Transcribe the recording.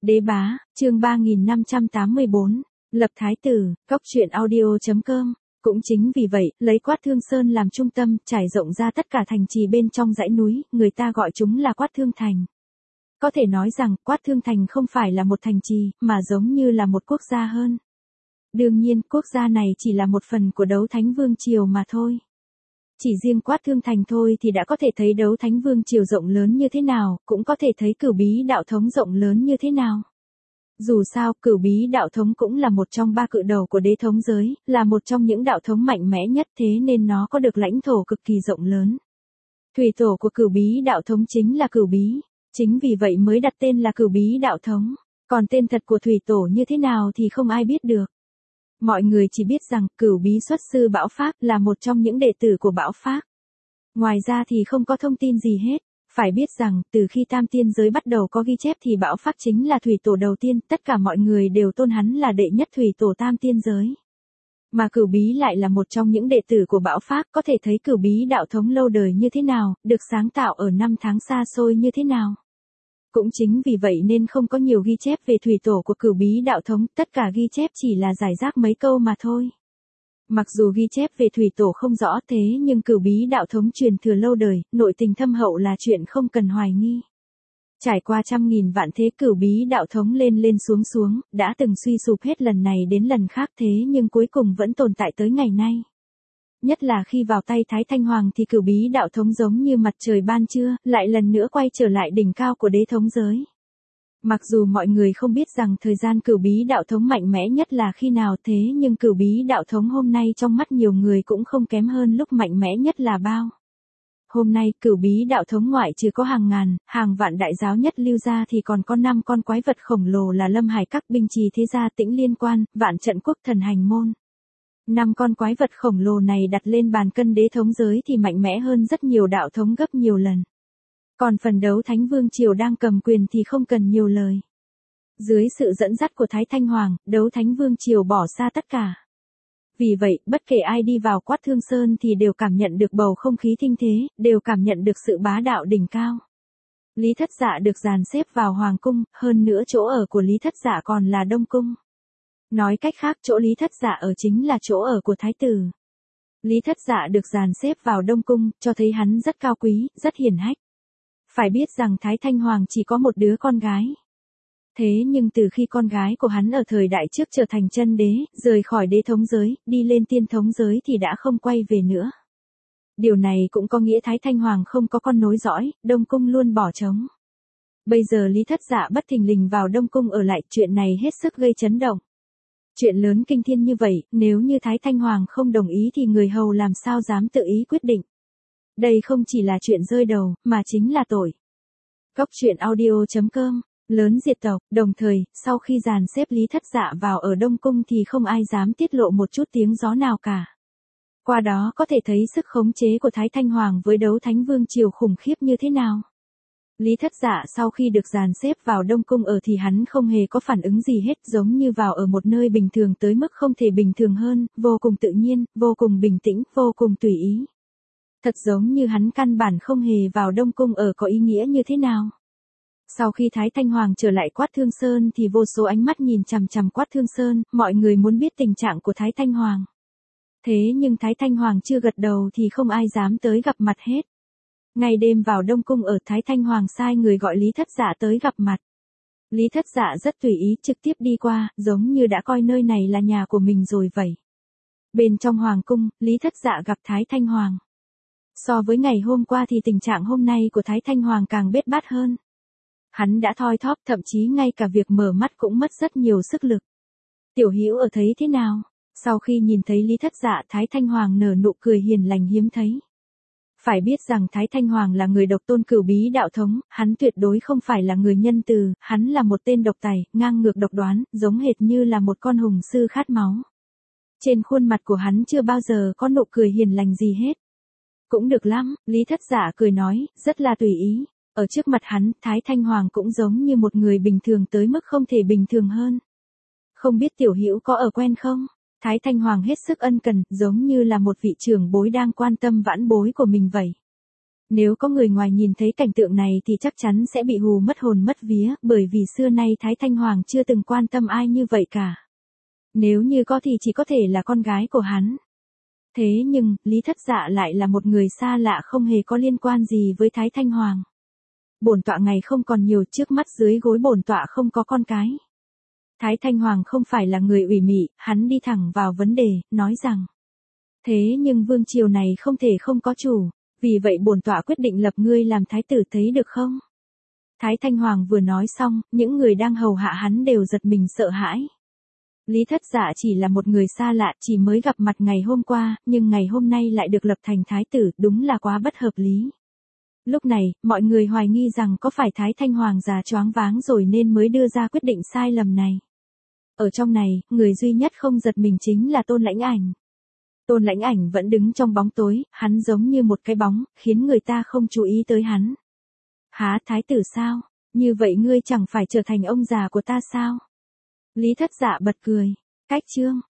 Đế bá, chương 3584, lập thái tử, cóc truyện audio.com. Cũng chính vì vậy, lấy Quát Thương Sơn làm trung tâm, trải rộng ra tất cả thành trì bên trong dãy núi, người ta gọi chúng là Quát Thương Thành. Có thể nói rằng, Quát Thương Thành không phải là một thành trì, mà giống như là một quốc gia hơn. Đương nhiên, quốc gia này chỉ là một phần của Đấu Thánh Vương Triều mà thôi. Chỉ riêng Quát Thương Thành thôi thì đã có thể thấy Đấu Thánh Vương Triều rộng lớn như thế nào, cũng có thể thấy Cửu Bí Đạo Thống rộng lớn như thế nào. Dù sao, Cửu Bí Đạo Thống cũng là một trong ba cự đầu của đế thống giới, là một trong những đạo thống mạnh mẽ nhất, thế nên nó có được lãnh thổ cực kỳ rộng lớn. Thủy tổ của Cửu Bí Đạo Thống chính là Cửu Bí, chính vì vậy mới đặt tên là Cửu Bí Đạo Thống, còn tên thật của thủy tổ như thế nào thì không ai biết được. Mọi người chỉ biết rằng, Cửu Bí xuất sư Bão Phác là một trong những đệ tử của Bão Phác. Ngoài ra thì không có thông tin gì hết. Phải biết rằng, từ khi Tam Tiên giới bắt đầu có ghi chép thì Bão Phác chính là thủy tổ đầu tiên, tất cả mọi người đều tôn hắn là đệ nhất thủy tổ Tam Tiên giới. Mà Cửu Bí lại là một trong những đệ tử của Bão Phác, có thể thấy Cửu Bí Đạo Thống lâu đời như thế nào, được sáng tạo ở năm tháng xa xôi như thế nào. Cũng chính vì vậy nên không có nhiều ghi chép về thủy tổ của Cửu Bí Đạo Thống, tất cả ghi chép chỉ là giải rác mấy câu mà thôi. Mặc dù ghi chép về thủy tổ không rõ thế nhưng Cửu Bí Đạo Thống truyền thừa lâu đời, nội tình thâm hậu là chuyện không cần hoài nghi. Trải qua trăm nghìn vạn thế Cửu Bí Đạo Thống lên lên xuống xuống, đã từng suy sụp hết lần này đến lần khác thế nhưng cuối cùng vẫn tồn tại tới ngày nay. Nhất là khi vào tay Thái Thanh Hoàng thì Cửu Bí Đạo Thống giống như mặt trời ban trưa, lại lần nữa quay trở lại đỉnh cao của đế thống giới. Mặc dù mọi người không biết rằng thời gian Cửu Bí Đạo Thống mạnh mẽ nhất là khi nào thế nhưng Cửu Bí Đạo Thống hôm nay trong mắt nhiều người cũng không kém hơn lúc mạnh mẽ nhất là bao. Hôm nay Cửu Bí Đạo Thống ngoại trừ có hàng ngàn, hàng vạn đại giáo nhất lưu ra thì còn có 5 con quái vật khổng lồ là Lâm Hải Các, Binh Trì Thế Gia, Tĩnh Liên Quan, Vạn Trận Quốc, Thần Hành Môn. 5 con quái vật khổng lồ này đặt lên bàn cân đế thống giới thì mạnh mẽ hơn rất nhiều đạo thống gấp nhiều lần. Còn phần Đấu Thánh Vương Triều đang cầm quyền thì không cần nhiều lời. Dưới sự dẫn dắt của Thái Thanh Hoàng, Đấu Thánh Vương Triều bỏ xa tất cả. Vì vậy, bất kể ai đi vào Quát Thương Sơn thì đều cảm nhận được bầu không khí thinh thế, đều cảm nhận được sự bá đạo đỉnh cao. Lý Thất Dạ được dàn xếp vào Hoàng Cung, hơn nữa chỗ ở của Lý Thất Dạ còn là Đông Cung. Nói cách khác chỗ Lý Thất Dạ ở chính là chỗ ở của Thái tử. Lý Thất Dạ được dàn xếp vào Đông Cung, cho thấy hắn rất cao quý, rất hiển hách. Phải biết rằng Thái Thanh Hoàng chỉ có một đứa con gái. Thế nhưng từ khi con gái của hắn ở thời đại trước trở thành chân đế, rời khỏi đế thống giới, đi lên tiên thống giới thì đã không quay về nữa. Điều này cũng có nghĩa Thái Thanh Hoàng không có con nối dõi, Đông Cung luôn bỏ trống. Bây giờ Lý Thất Dạ bất thình lình vào Đông Cung ở lại, chuyện này hết sức gây chấn động. Chuyện lớn kinh thiên như vậy, nếu như Thái Thanh Hoàng không đồng ý thì người hầu làm sao dám tự ý quyết định. Đây không chỉ là chuyện rơi đầu, mà chính là tội. Cóc truyện audio.com, lớn diệt tộc, đồng thời, sau khi dàn xếp Lý Thất Dạ vào ở Đông Cung thì không ai dám tiết lộ một chút tiếng gió nào cả. Qua đó có thể thấy sức khống chế của Thái Thanh Hoàng với Đấu Thánh Vương Triều khủng khiếp như thế nào. Lý Thất Dạ sau khi được dàn xếp vào Đông Cung ở thì hắn không hề có phản ứng gì hết, giống như vào ở một nơi bình thường tới mức không thể bình thường hơn, vô cùng tự nhiên, vô cùng bình tĩnh, vô cùng tùy ý. Thật giống như hắn căn bản không hề vào Đông Cung ở có ý nghĩa như thế nào. Sau khi Thái Thanh Hoàng trở lại Quát Thương Sơn thì vô số ánh mắt nhìn chằm chằm Quát Thương Sơn, mọi người muốn biết tình trạng của Thái Thanh Hoàng. Thế nhưng Thái Thanh Hoàng chưa gật đầu thì không ai dám tới gặp mặt hết. Ngày đêm vào Đông Cung ở, Thái Thanh Hoàng sai người gọi Lý Thất Dạ tới gặp mặt. Lý Thất Dạ rất tùy ý trực tiếp đi qua, giống như đã coi nơi này là nhà của mình rồi vậy. Bên trong Hoàng Cung, Lý Thất Dạ gặp Thái Thanh Hoàng. So với ngày hôm qua thì tình trạng hôm nay của Thái Thanh Hoàng càng bết bát hơn. Hắn đã thoi thóp, thậm chí ngay cả việc mở mắt cũng mất rất nhiều sức lực. Tiểu Hữu ở thấy thế nào? Sau khi nhìn thấy Lý Thất Dạ, Thái Thanh Hoàng nở nụ cười hiền lành hiếm thấy. Phải biết rằng Thái Thanh Hoàng là người độc tôn Cửu Bí Đạo Thống, hắn tuyệt đối không phải là người nhân từ, hắn là một tên độc tài, ngang ngược độc đoán, giống hệt như là một con hùng sư khát máu. Trên khuôn mặt của hắn chưa bao giờ có nụ cười hiền lành gì hết. Cũng được lắm, Lý Thất Dạ cười nói, rất là tùy ý. Ở trước mặt hắn, Thái Thanh Hoàng cũng giống như một người bình thường tới mức không thể bình thường hơn. Không biết Tiểu Hữu có ở quen không? Thái Thanh Hoàng hết sức ân cần, giống như là một vị trưởng bối đang quan tâm vãn bối của mình vậy. Nếu có người ngoài nhìn thấy cảnh tượng này thì chắc chắn sẽ bị hù mất hồn mất vía, bởi vì xưa nay Thái Thanh Hoàng chưa từng quan tâm ai như vậy cả. Nếu như có thì chỉ có thể là con gái của hắn. Thế nhưng, Lý Thất Dạ lại là một người xa lạ không hề có liên quan gì với Thái Thanh Hoàng. Bổn tọa ngày không còn nhiều, trước mắt dưới gối bổn tọa không có con cái. Thái Thanh Hoàng không phải là người ủy mị, hắn đi thẳng vào vấn đề, nói rằng. Thế nhưng vương triều này không thể không có chủ, vì vậy bổn tọa quyết định lập ngươi làm thái tử, thấy được không? Thái Thanh Hoàng vừa nói xong, những người đang hầu hạ hắn đều giật mình sợ hãi. Lý Thất Dạ chỉ là một người xa lạ, chỉ mới gặp mặt ngày hôm qua, nhưng ngày hôm nay lại được lập thành thái tử, đúng là quá bất hợp lý. Lúc này, mọi người hoài nghi rằng có phải Thái Thanh Hoàng già choáng váng rồi nên mới đưa ra quyết định sai lầm này. Ở trong này, người duy nhất không giật mình chính là Tôn Lãnh Ảnh. Tôn Lãnh Ảnh vẫn đứng trong bóng tối, hắn giống như một cái bóng, khiến người ta không chú ý tới hắn. Hả, thái tử sao? Như vậy ngươi chẳng phải trở thành ông già của ta sao? Lý Thất Dạ bật cười. Cách chương